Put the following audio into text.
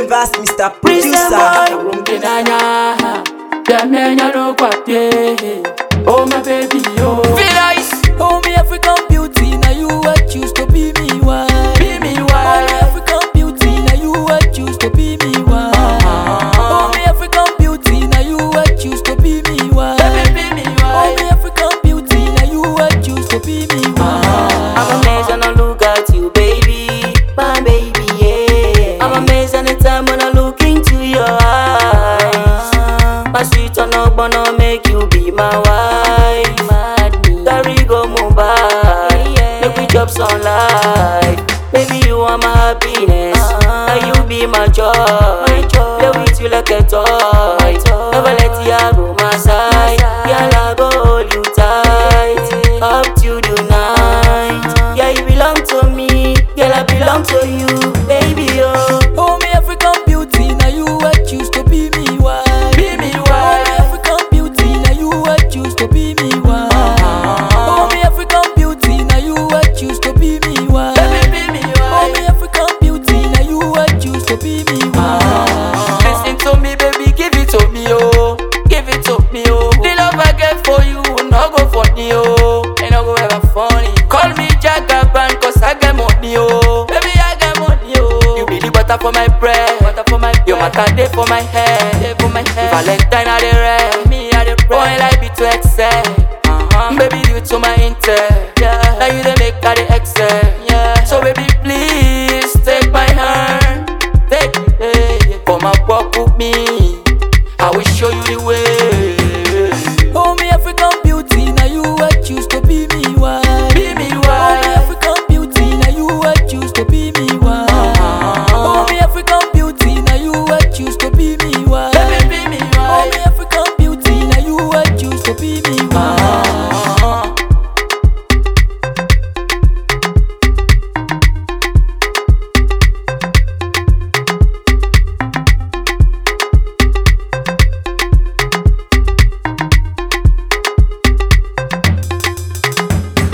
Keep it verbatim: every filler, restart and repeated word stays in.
Canvas, Mister Producer. Oh my baby, oh. Feel nice. Oh me African beauty, now you I choose to be me one. Be me Oh me wild. African beauty, now you I choose to be me one. Oh me African beauty, now you I choose to be me one. Baby, be me Oh wild. me African beauty, now you I choose to be me one. I'm amazed when I look at you, baby, my baby, yeah. I'm amazed anytime when I look into your eyes. My sweet on up, wanna make you be my wife. Carry go Mumbai, make we chop sunlight. Baby, you are my happiness, and you be my joy. Play with you like a toy, never let you go my side. Girl, I go hold you tight, up to the night. Yeah, you belong to me, girl, I belong to you, baby, oh. Oh me African beauty, now you I choose to be me one. Be me Oh wild. me African beauty, now you I choose to be me one. Oh me African beauty, now you I choose to be me one. Baby, be me Oh wild. me African beauty, now you I choose to be me one. Listen to me, baby, give it to me, oh. Give it to me, oh. The love I get for you, no go funny, oh. Ain't no go ever funny. Call me Jagaban, cause I get money, oh. Baby, I get money, oh. You be the butter for my bread, butter for my bread. Your matter day for my head, day for my head. Valentine, I